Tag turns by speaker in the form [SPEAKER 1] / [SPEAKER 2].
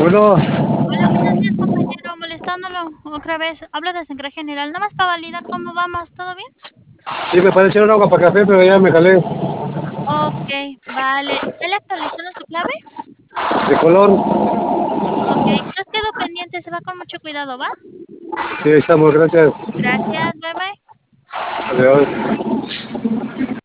[SPEAKER 1] Bueno,
[SPEAKER 2] Hola, buenos días, compañero. Molestándolo otra vez. Hablo de Sangre General. Nada más para validar cómo vamos. ¿Todo bien?
[SPEAKER 1] sí me parece un agua para café, pero ya me calé.
[SPEAKER 2] Ok, vale. ¿Ya le actualizaron su clave?
[SPEAKER 1] De color,
[SPEAKER 2] Ok, entonces quedo pendiente. Se va con mucho cuidado, ¿va?
[SPEAKER 1] sí, ahí estamos, gracias.
[SPEAKER 2] Gracias, bye bye.
[SPEAKER 1] Adiós.